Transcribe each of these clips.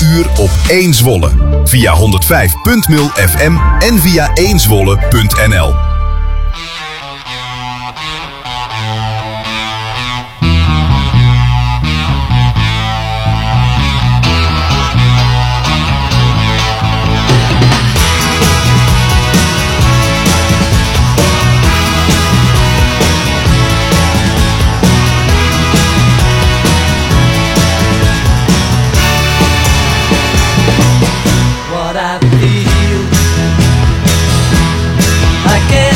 uur op 1 Zwolle. Via 105.0 FM en via 1zwolle.nl. What I feel, I can't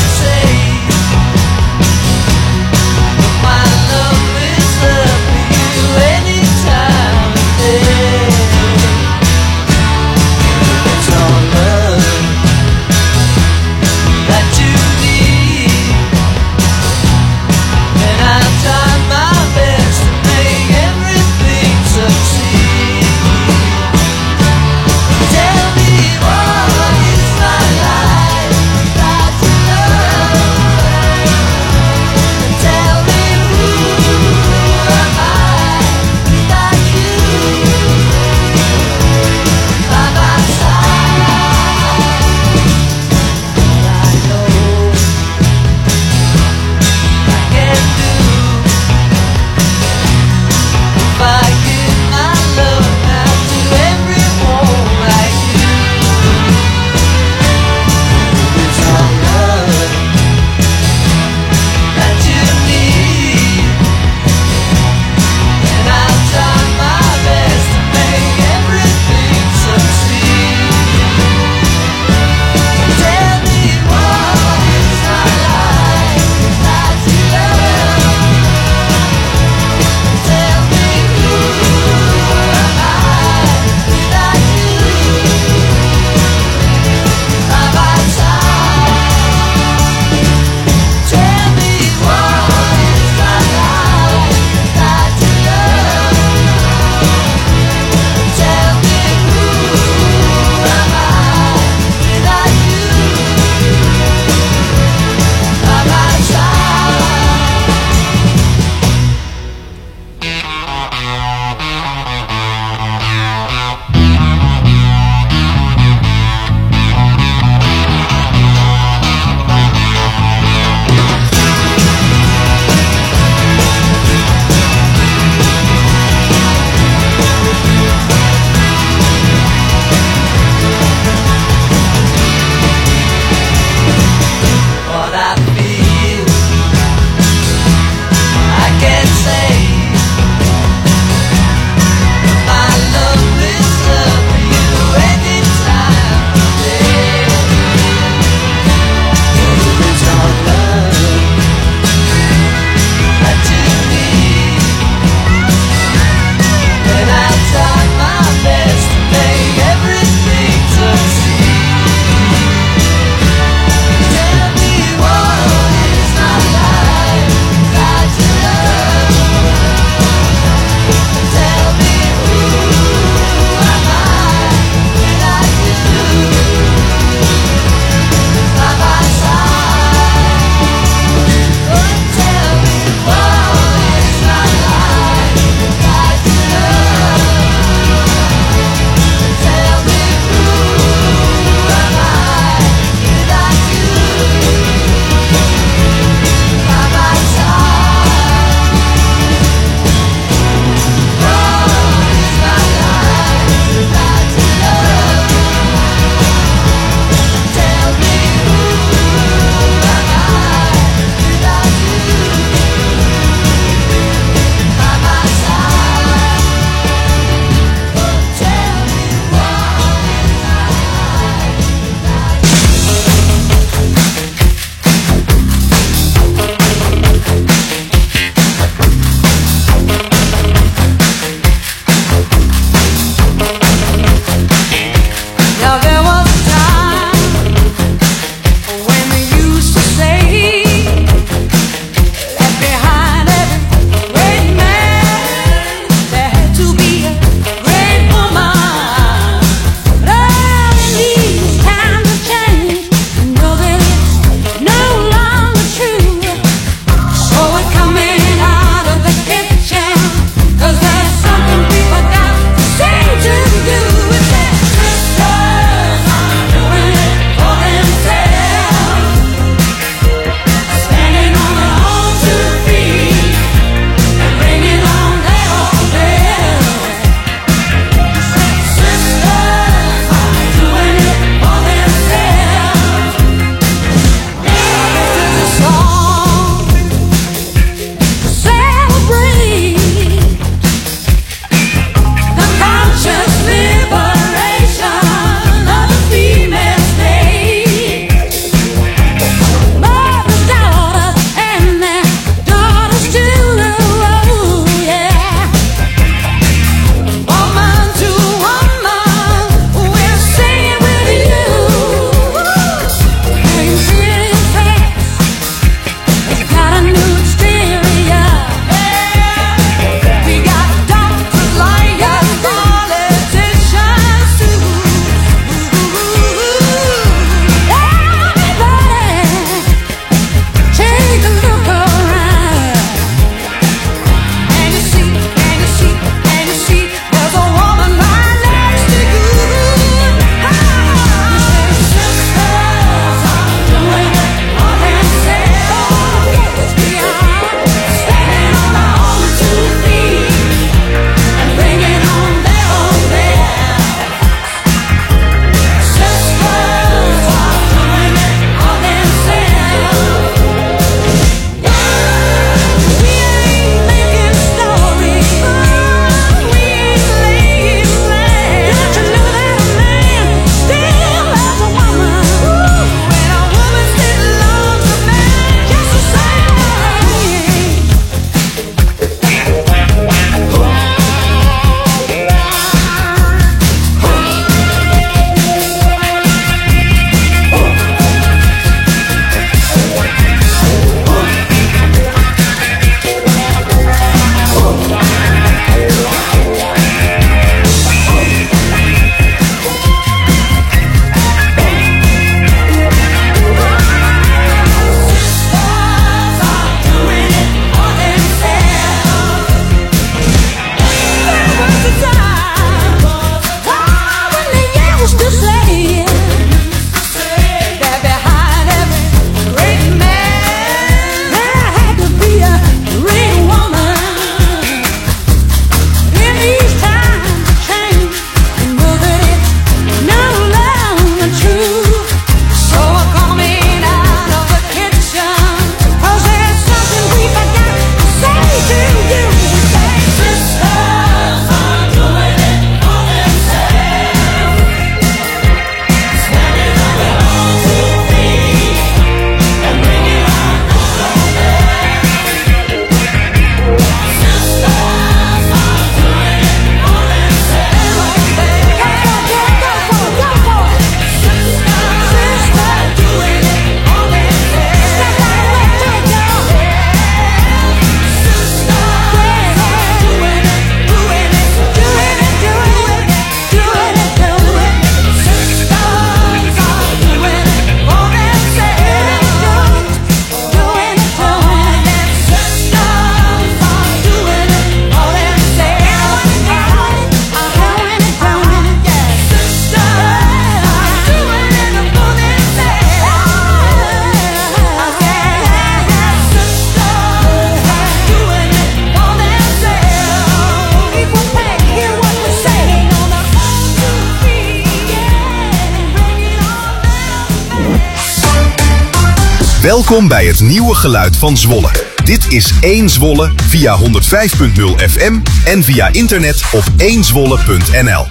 Welkom bij het nieuwe geluid van Zwolle. Dit is 1 Zwolle via 105.0 FM en via internet op 1zwolle.nl.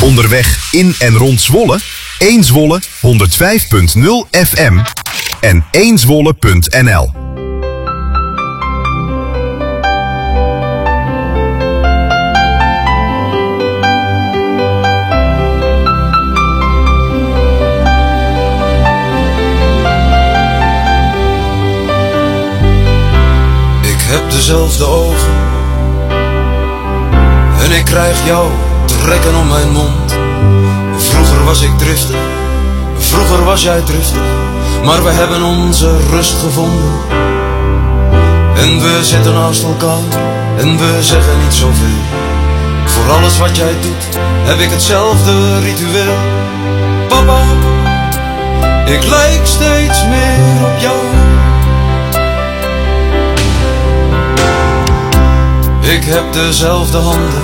Onderweg in en rond Zwolle? 1 Zwolle 105.0 FM en 1zwolle.nl. Ik heb dezelfde ogen en ik krijg jou trekken om mijn mond. Vroeger was ik driftig, vroeger was jij driftig, maar we hebben onze rust gevonden. En we zitten naast elkaar en we zeggen niet zoveel. Voor alles wat jij doet heb ik hetzelfde ritueel. Papa, ik lijk steeds meer op jou. Ik heb dezelfde handen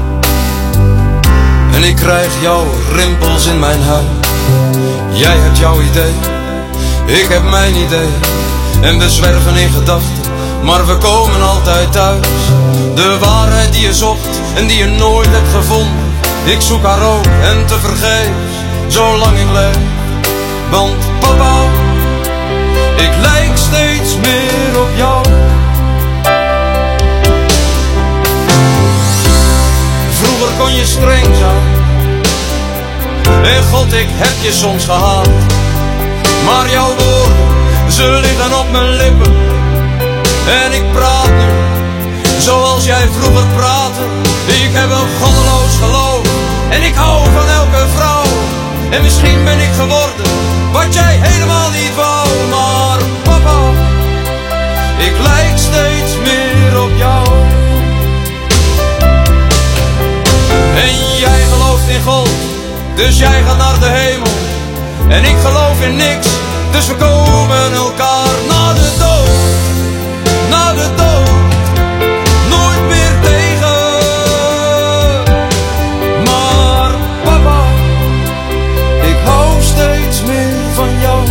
en ik krijg jouw rimpels in mijn huid. Jij hebt jouw idee, ik heb mijn idee. En we zwerven in gedachten, maar we komen altijd thuis. De waarheid die je zocht en die je nooit hebt gevonden. Ik zoek haar ook en tevergeefs, zolang ik leef. Want papa, ik lijk steeds meer op jou. Vroeger kon je streng zijn en God, ik heb je soms gehaat. Maar jouw woorden, ze liggen op mijn lippen. En ik praat nu, zoals jij vroeger praatte. Ik heb een goddeloos geloof en ik hou van elke vrouw. En misschien ben ik geworden wat jij helemaal niet wou. Maar papa, ik lijk steeds meer op jou. En jij gelooft in God, dus jij gaat naar de hemel. En ik geloof in niks, dus we komen elkaar na de dood. Na de dood, nooit meer tegen. Maar papa, ik hou steeds meer van jou.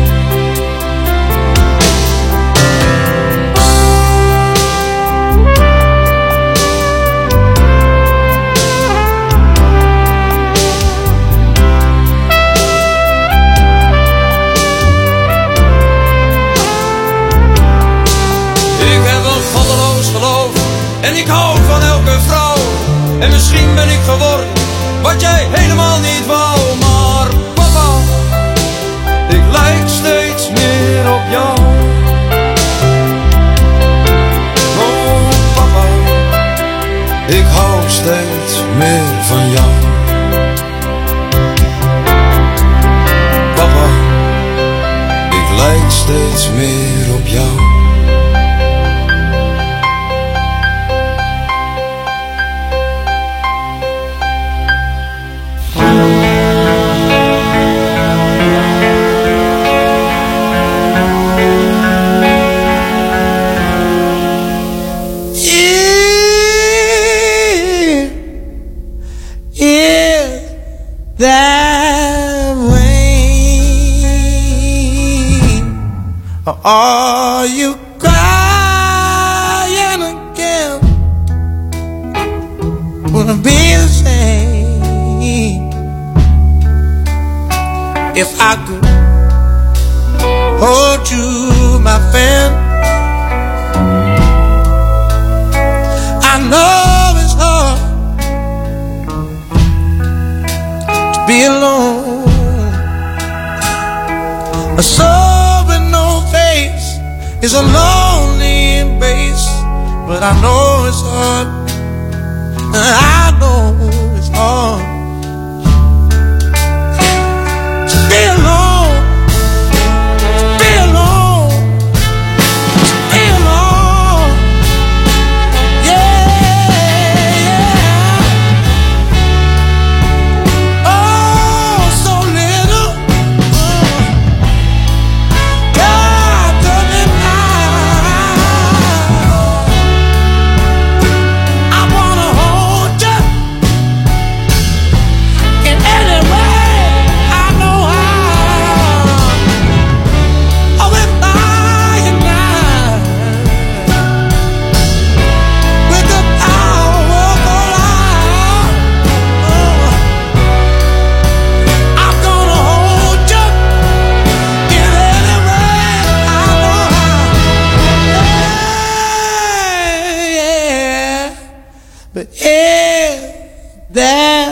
En ik hou van elke vrouw. En misschien ben ik geworden wat jij helemaal niet wou. Maar papa, ik lijk steeds meer op jou. Oh papa, ik hou steeds meer van jou. Papa, ik lijk steeds meer op jou. Are you crying again? Will it be the same if I could hold you, my friend? I know it's hard to be alone. A soul with no face is a lonely embrace, but I know it's hard. I know it's hard to be alone, to be alone, to be alone. Yeah. Oh, so little. God, does it I wanna hold you. But is that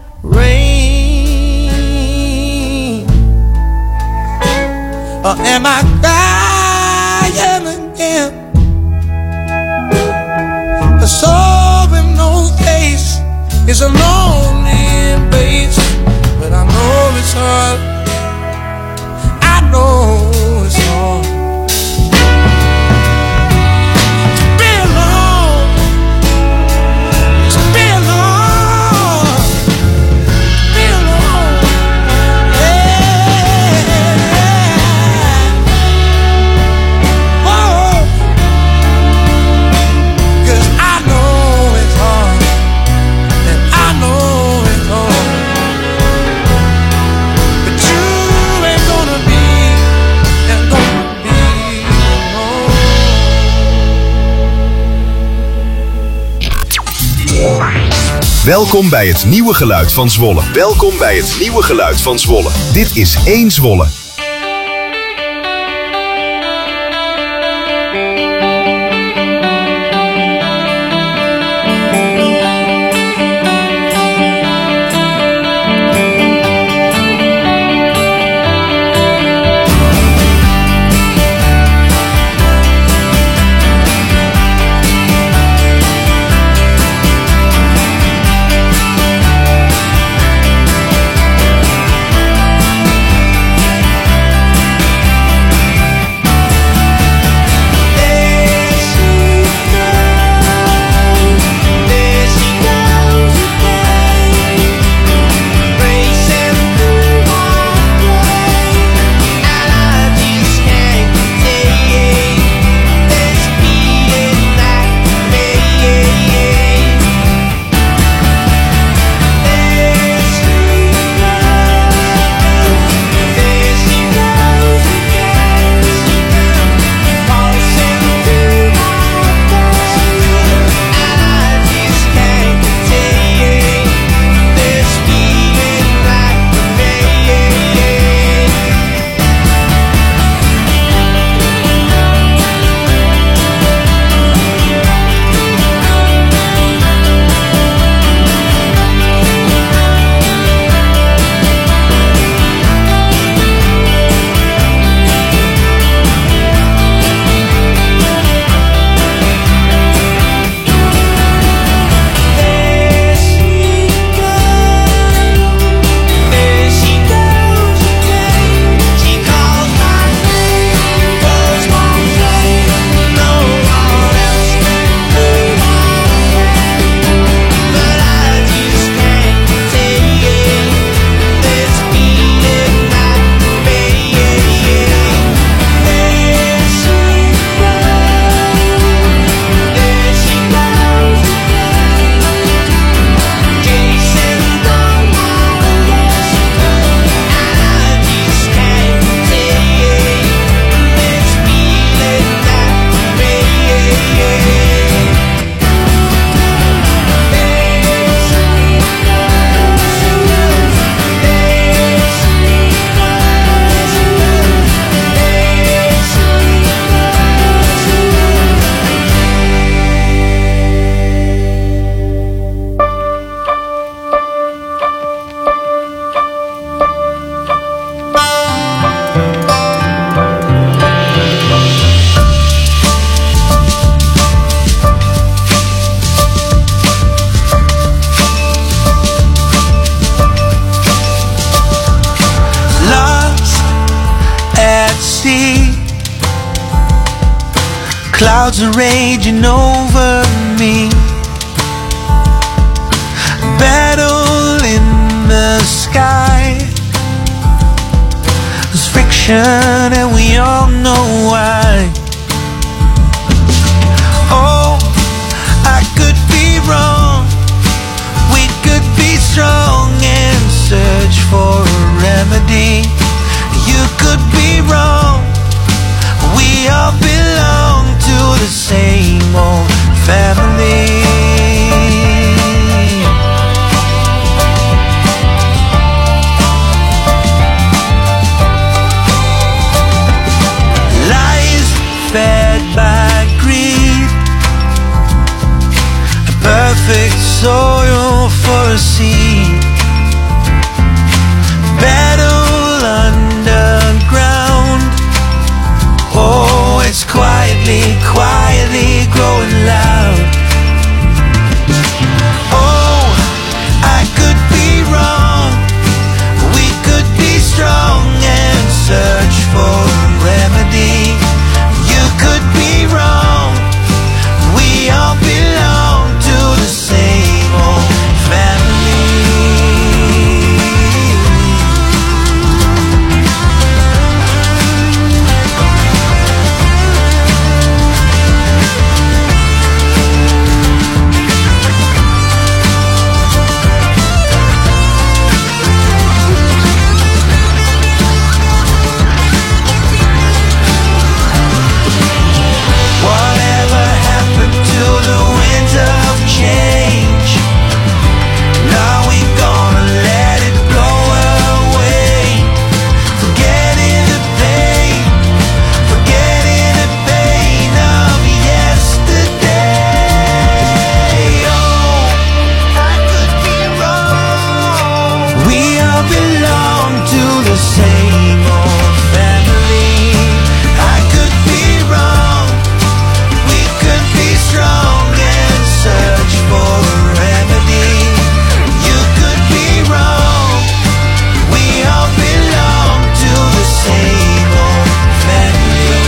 rain? Or am I crying again? A soul with no face is a lonely embrace. But I know it's hard, I know it's hard. Welkom bij het nieuwe geluid van Zwolle. Welkom bij het nieuwe geluid van Zwolle. Dit is 1 Zwolle. Clouds are raging over me. Battle in the sky. There's friction and we all know why. Oh, I could be wrong. We could be strong and search for a remedy. You could be wrong. We all belong to the same old family. Lies soil for a seed. Battle underground. Oh, it's quietly, quietly growing loud. Oh, I could be wrong. We could be strong and search for a remedy. You could be wrong. We all belong to the same old family. Whatever happened to the winds of change? Now we gonna let it blow away. Forgetting the pain of yesterday. Oh, I could be wrong. We all belong to the same old family. I could be wrong. We could be strong and search for a remedy. You could be wrong. We all belong to the same old family.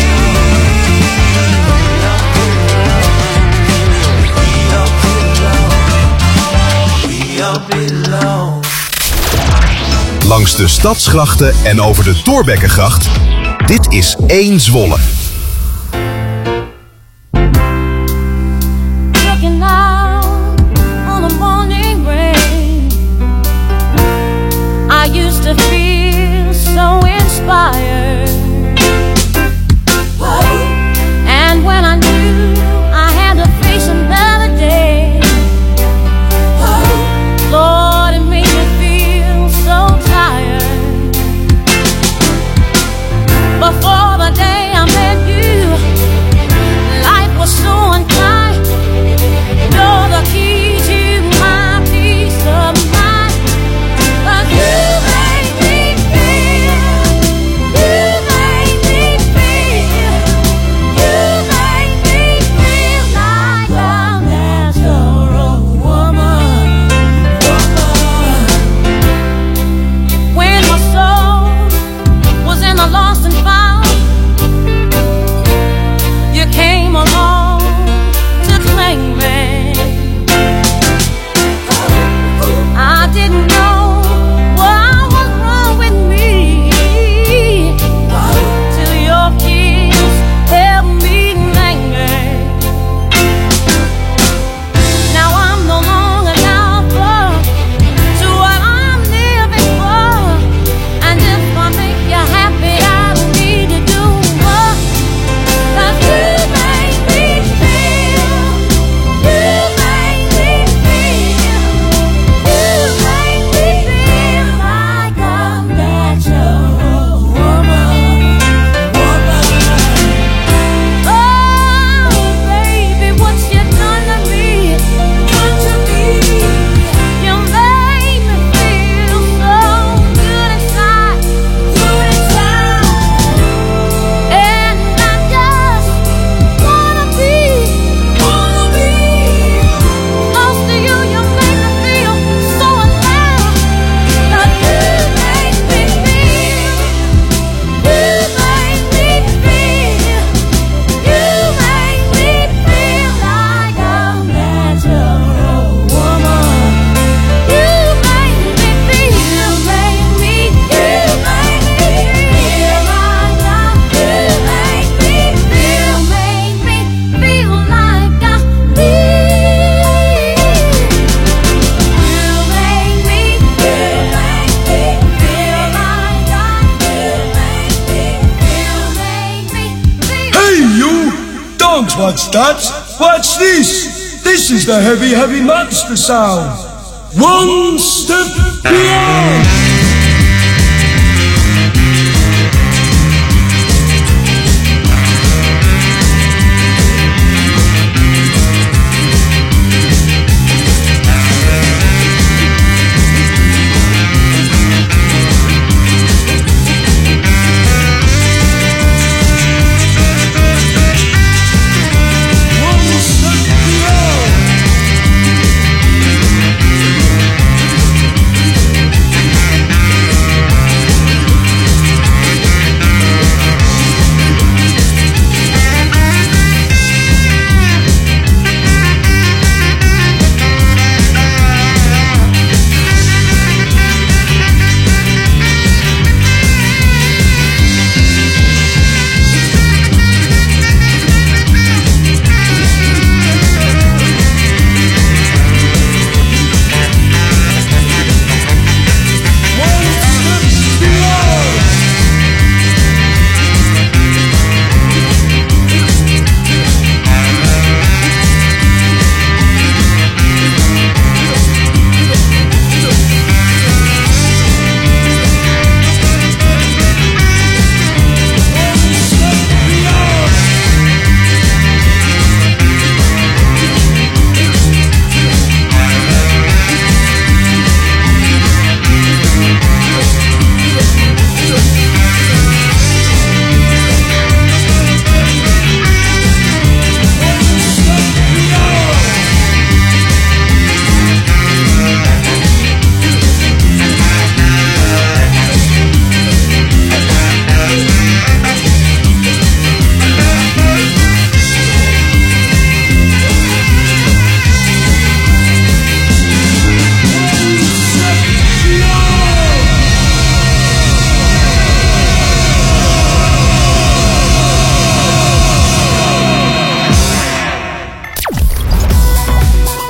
We all belong. Langs de stadsgrachten en over de Thorbeckengracht. Dit is 1 Zwolle. Looking out on the morning rain, I used to feel so inspired. And when I knew I had to face another day, Lord, it made me feel so tired. Before the day I met you, life was so unkind. You're the key to my peace of mind. But you made me feel, you made me feel, you made me feel like I'm natural woman. When my soul was in the lost and found, you came along to claim me. I didn't know what was wrong with me till your kiss helped me linger. Now I'm no longer down to what I'm living for. And if I make you happy, I don't need to do more. 'Cause you made me feel, you made me feel, you made me feel like I'm natural woman. Oh, baby, what you done to me? You made me feel so good inside. And I just wanna be close to you. You make me feel so alive. 'Cause you make me feel, you make me feel, you make me feel like I'm natural woman. You make me feel, you make me feel like I'm, you make me feel like I need. You make me feel like Hey you! Don't watch that! Watch this! This is the heavy, heavy monster sound! One step beyond!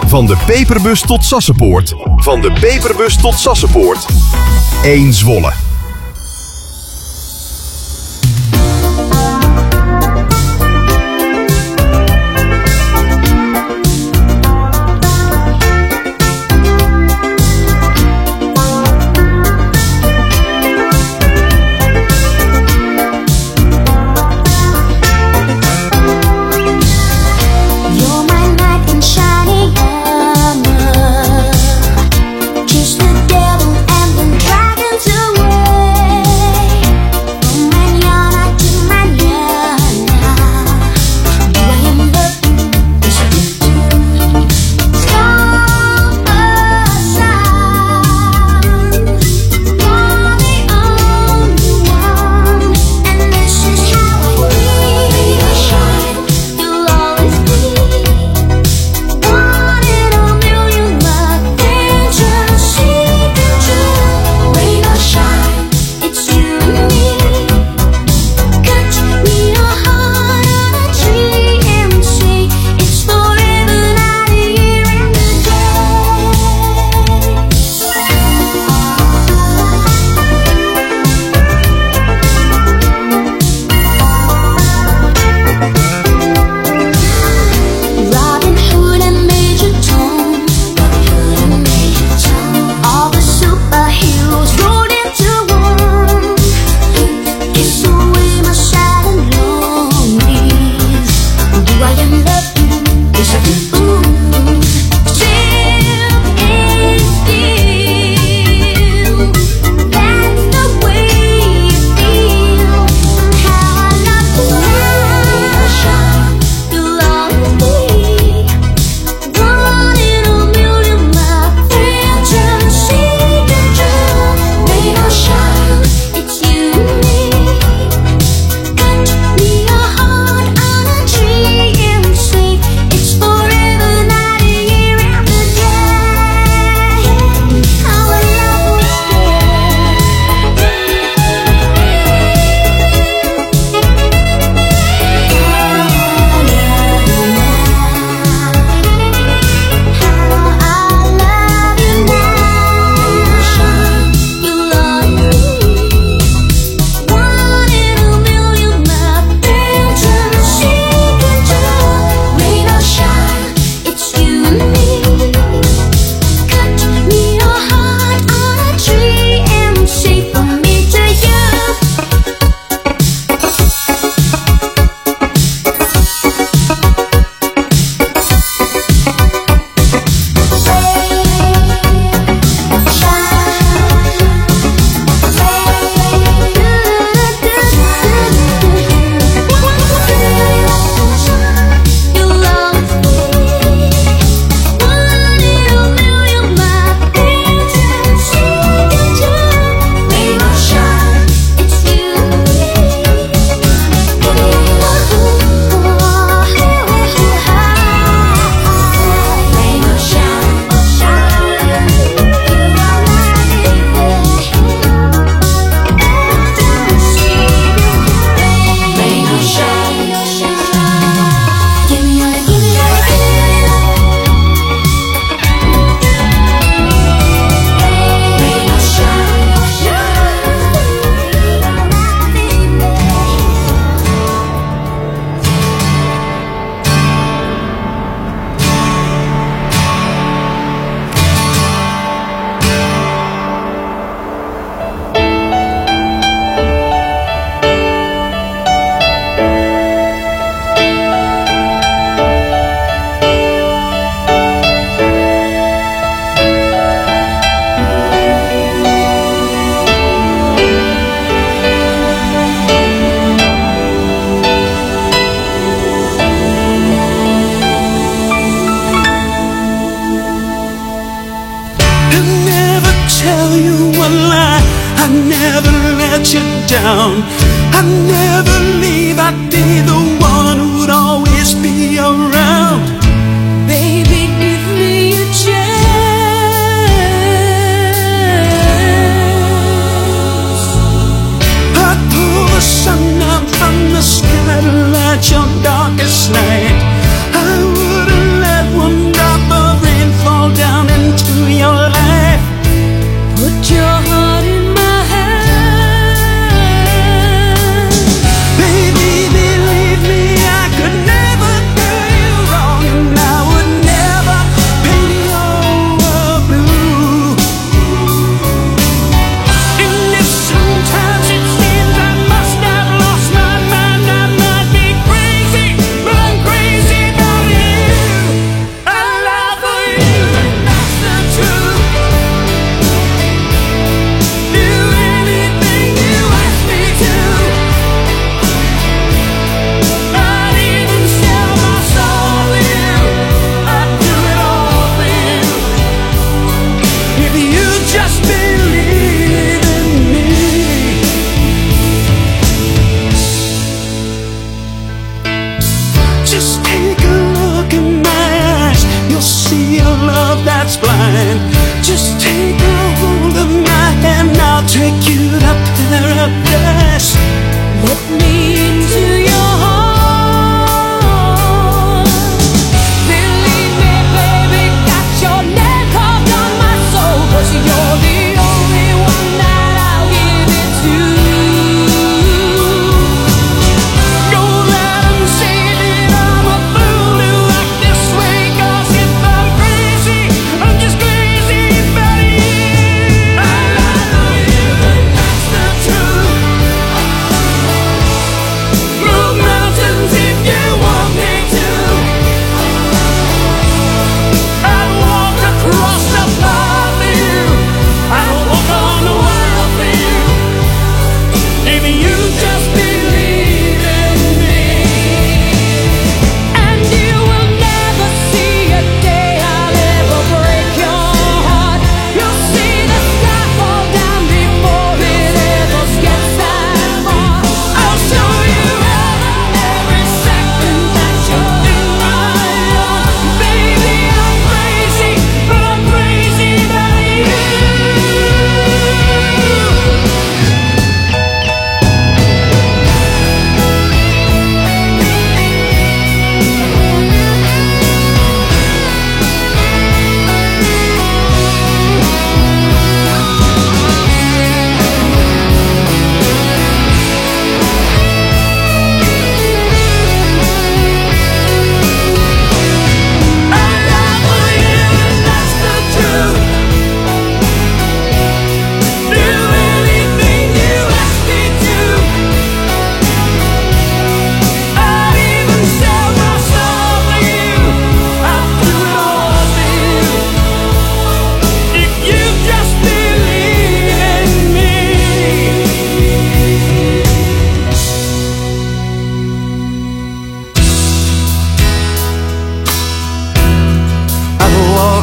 Van de Peperbus tot Sassenpoort. Van de Peperbus tot Sassenpoort. 1 Zwolle. down. I'd never leave, I'd be the one who'd always be around. Baby, give me a chance. I'd pull the sun out from the sky to light your darkest night. I wouldn't let one drop of rain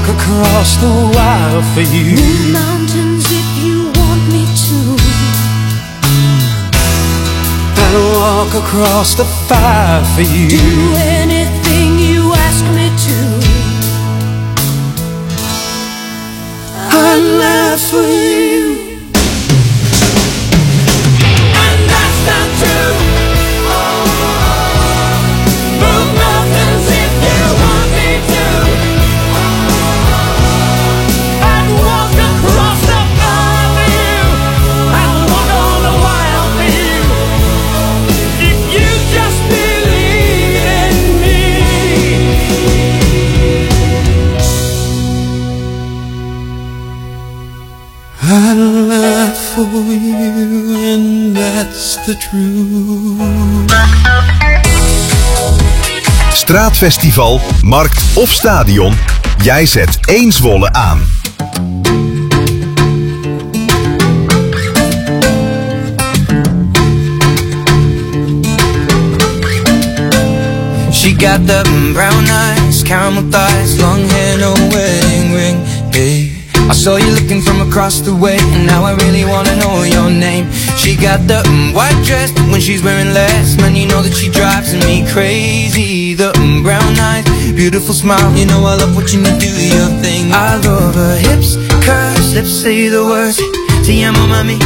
walk across the wild for you. Move mountains if you want me to. I'd walk across the fire for you. Do anything you ask me to. I'd laugh for you. And that's not true. Move mountains if you want me to. I'd walk across the fire for you. I'd walk on the wild for you. If you just believe in me. I'd laugh for you, and that's the truth. Straatfestival, markt of stadion, jij zet 1 Zwolle aan. She got the brown eyes, caramel thighs, long hair, no wedding ring. Hey, I saw you looking from across the way, and now I really wanna know your name. She got the white dress when she's wearing less. Man, you know that she drives me crazy. The brown eyes, beautiful smile, you know I love watching you do your thing. I love her hips, curves, lips say the words. Te amo mami,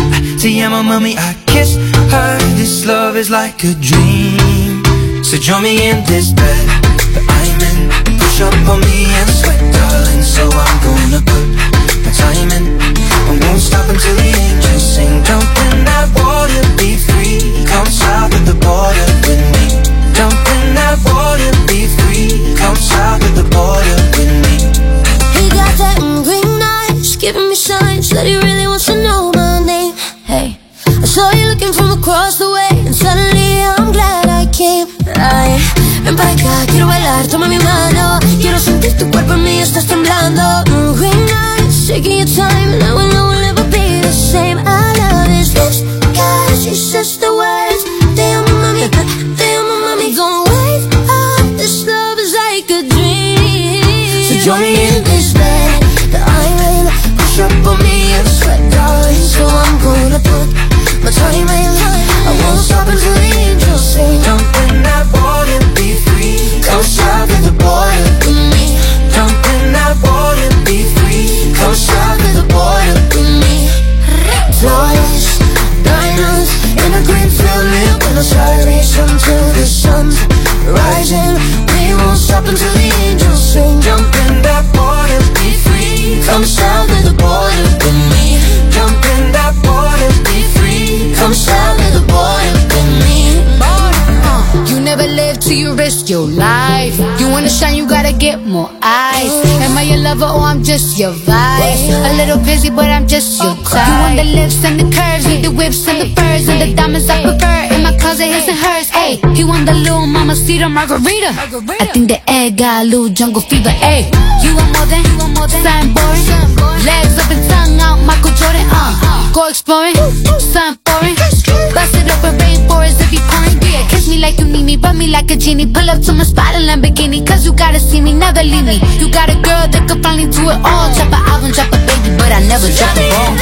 I kiss her. This love is like a dream. So join me in this bed that I'm in. Push up on me and sweat, darling. So I'm gonna put my time in. I won't stop until the angels sing. Jump in that water, be free. Come south of the border with me. Jump in that water, be free. Come south of the border with me. He got that green eyes, giving me signs that he really wants to know my name. Hey, I saw you looking from across the way, and suddenly I'm glad I came. Ay, ven para acá, quiero bailar, toma mi mano. Quiero sentir tu cuerpo en mí, estás temblando. Green eyes, taking your time, and I will know we'll never be the same. I love his lips, cause he says the words. Te amo mami, don't wake up, this love is like a dream. So join me in this bed that I'm in. Push up on me and sweat, darling. So I'm gonna put my time in. I won't stop until the angels sing. Jump in that water, be free. Come south of the border with me. Jump in that water, be free. Come south of the border with me. Flawless diamonds in a green field, lit with a siren until the sun's rising. We won't stop until the angels sing. Jump in that water, be free. Come south of the border with me. Jump in that water, be free. Come south of the border with me. You never live till you risk your life. You wanna shine, you gotta get more eyes. Am I your lover or I'm just your vibe? A little busy, but I'm just your type. You want the lips and the curves, need the whips and the furs and the diamonds I prefer. In my closet, his and hers. Hey, he want the little mamacita margarita. I think the egg got a little jungle fever. Hey, you want more than something boring. Legs up and tongue out, Michael Jordan. Go exploring, something foreign. Bust it up in rainforest if you pouring. Yeah, kiss me like you need me, rub me like a genie. Pull up to my spot in Lamborghini, cause you gotta see me, never leave me. You got a girl that could finally do it all. Drop an album, drop a baby, but I never drop the ball.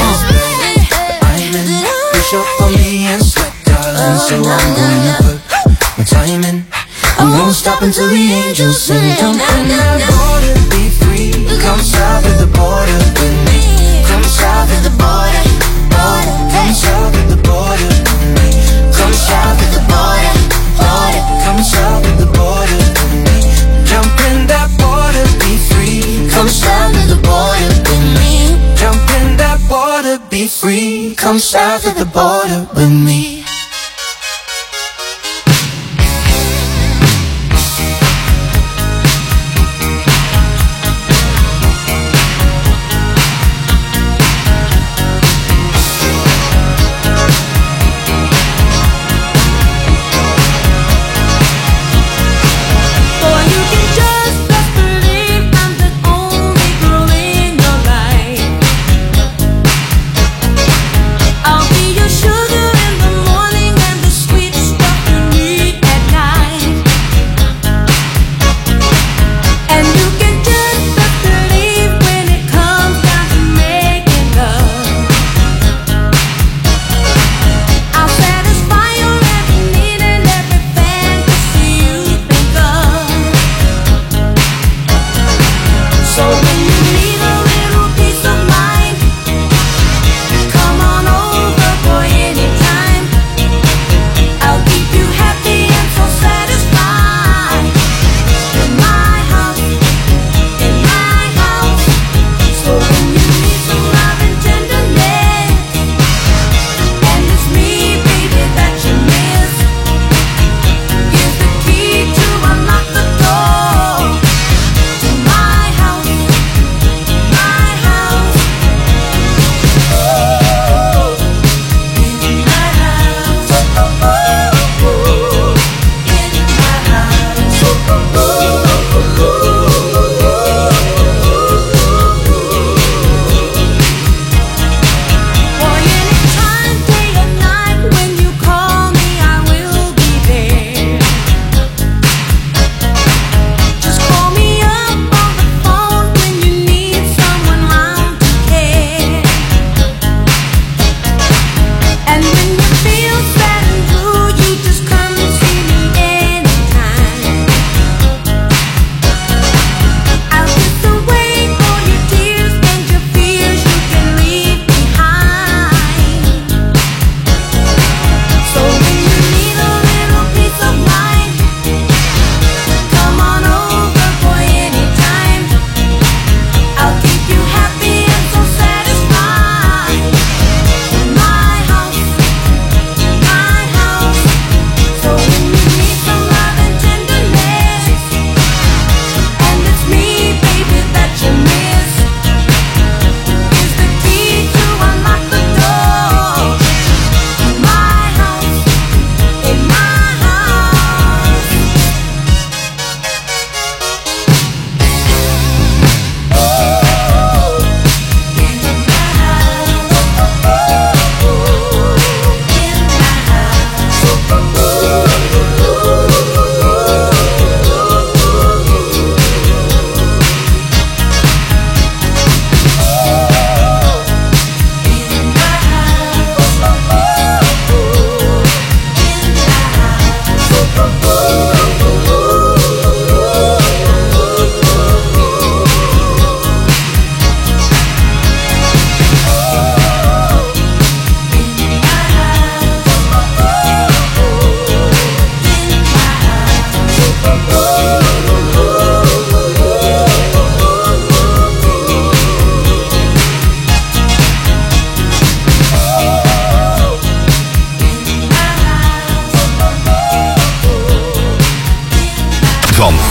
I'm in, push up on me and sweat, darling. So I'm gonna put my time in. I won't stop until the angels sing. Jump in that water, be free. Come south of the border with me. Come south of the border, border. Come south of the border with me. Come south of the border, border. Come south of the border with me. Jump in that water, be free. Come south of the border with me. Jump in that water, be free. Come south of the border with me. I'll be your sugar in the morning.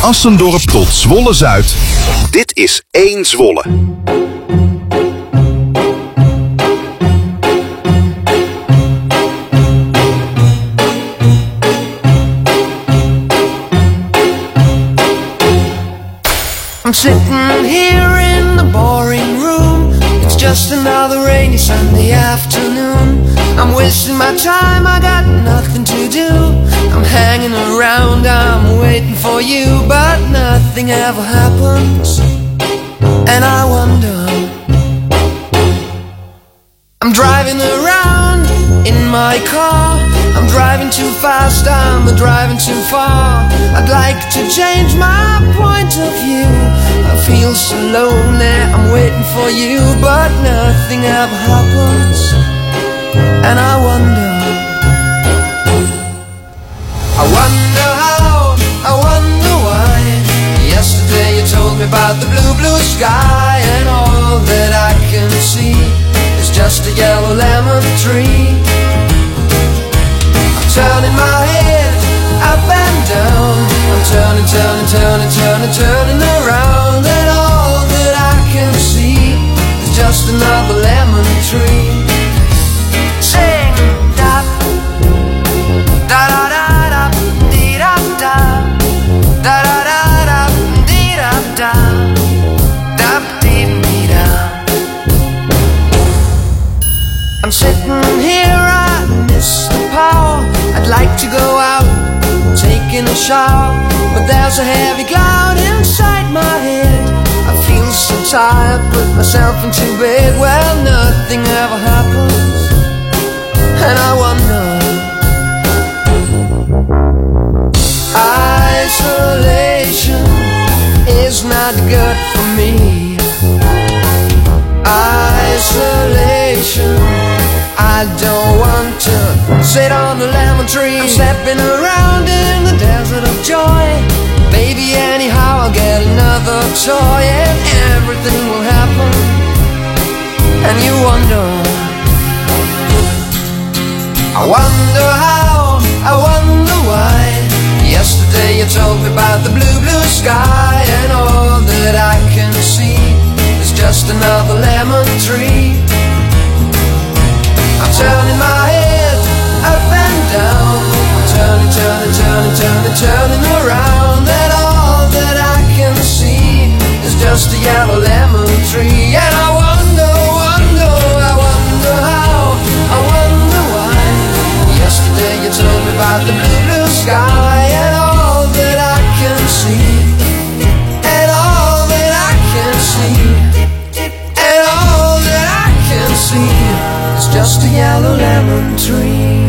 Assendorp tot Zwolle-Zuid. Dit is 1 Zwolle. I'm sitting here in the boring room. It's just another rainy Sunday afternoon. I'm wasting my time, I got nothing to do. I'm hanging around, I'm waiting for you, but nothing ever happens. And I wonder, I'm driving around in my car. I'm driving too fast, I'm driving too far. I'd like to change my point of view. I feel so lonely, I'm waiting for you, but nothing ever happens. And I wonder how, I wonder why. Yesterday you told me about the blue, blue sky, and all that I can see is just a yellow lemon tree. I'm turning my head up and down. I'm turning, turning, turning, turning, turning around, and all that I can see is just another lemon tree. Sing da da da da da dee da da da da da da dee da da da dee dee da. I'm sitting here, I miss the power. I'd like to go out, taking a shower, but there's a heavy cloud inside my head. I feel so tired, put myself into bed. Well, nothing ever happens. And I wonder, isolation is not good for me. Isolation, I don't want to sit on the lemon tree. I'm stepping around in the desert of joy. Baby, anyhow I'll get another toy, and everything will happen. And you wonder, I wonder how, I wonder why. Yesterday you told me about the blue, blue sky, and all that I can see is just another lemon tree. I'm turning my head up and down. I'm turning, turning, turning, turning, turning around, and all that I can see is just a yellow lemon tree. And I wonder, wonder, I wonder how, I wonder why. Yesterday you told me about the blue, blue sky, and all that I can see, and all that I can see, and all that I can see is just a yellow lemon tree.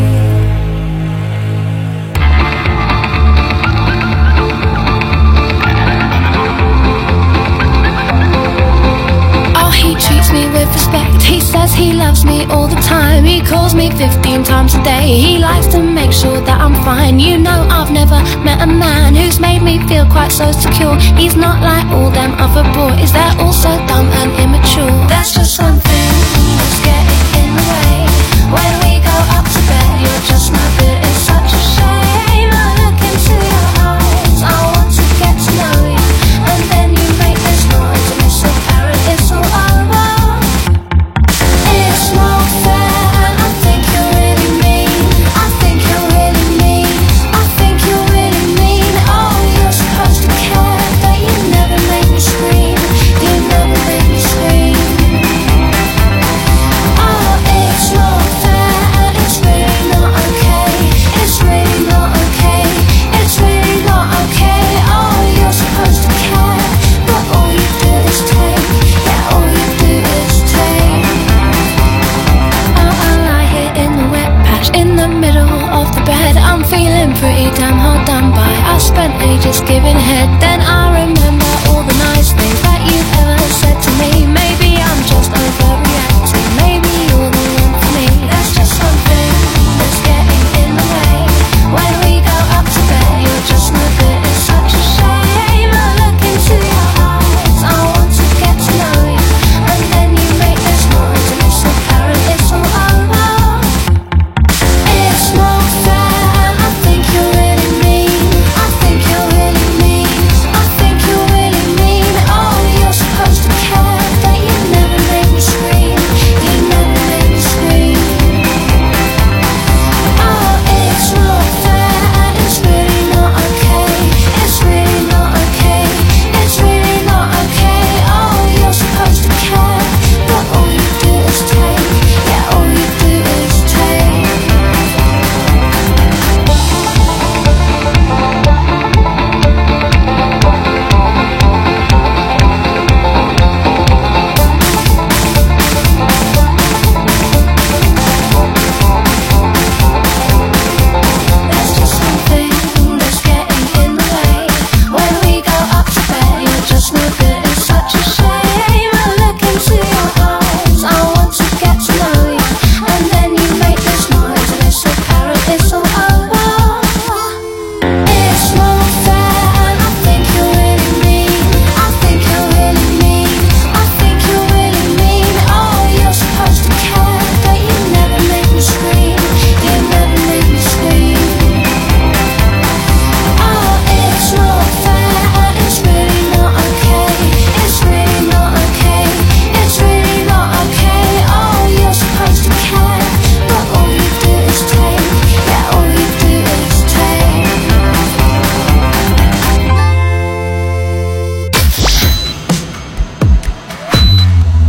He treats me with respect. He says he loves me all the time. He calls me 15 times a day. He likes to make sure that I'm fine. You know, I've never met a man who's made me feel quite so secure. He's not like all them other boys. They're all so dumb and immature. There's just something that's getting in the way. When we go up to bed, you're just not there. It's such a shame. I look into your eyes, I want to get to know you, and then you make this noise, and it's so apparent it's all over. It's not fair, and I think you're really mean. I think you're really mean. I think you're really mean. Oh, you're supposed to care, but you never make me scream.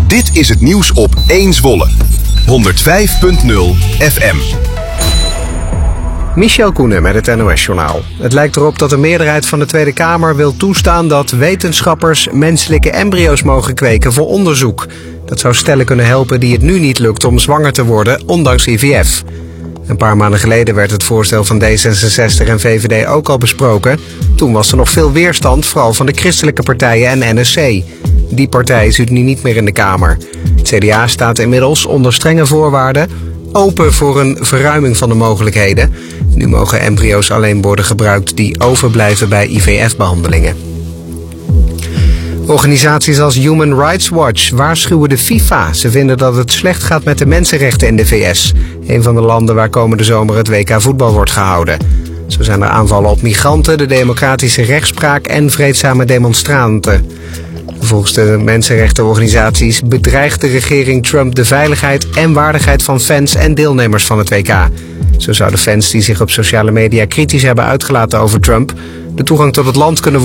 Dit is het nieuws op 1 Zwolle. 105.0 FM. Michel Koenen met het NOS-journaal. Het lijkt erop dat de meerderheid van de Tweede Kamer wil toestaan dat wetenschappers menselijke embryo's mogen kweken voor onderzoek. Dat zou stellen kunnen helpen die het nu niet lukt om zwanger te worden, ondanks IVF. Een paar maanden geleden werd het voorstel van D66 en VVD ook al besproken. Toen was er nog veel weerstand, vooral van de christelijke partijen en NSC. Die partij zit nu niet meer in de Kamer. Het CDA staat inmiddels onder strenge voorwaarden open voor een verruiming van de mogelijkheden. Nu mogen embryo's alleen worden gebruikt die overblijven bij IVF-behandelingen. Organisaties als Human Rights Watch waarschuwen de FIFA. Ze vinden dat het slecht gaat met de mensenrechten in de VS. Een van de landen waar komende zomer het WK voetbal wordt gehouden. Zo zijn er aanvallen op migranten, de democratische rechtspraak en vreedzame demonstranten. Volgens de mensenrechtenorganisaties bedreigt de regering Trump de veiligheid en waardigheid van fans en deelnemers van het WK. Zo zouden fans die zich op sociale media kritisch hebben uitgelaten over Trump de toegang tot het land kunnen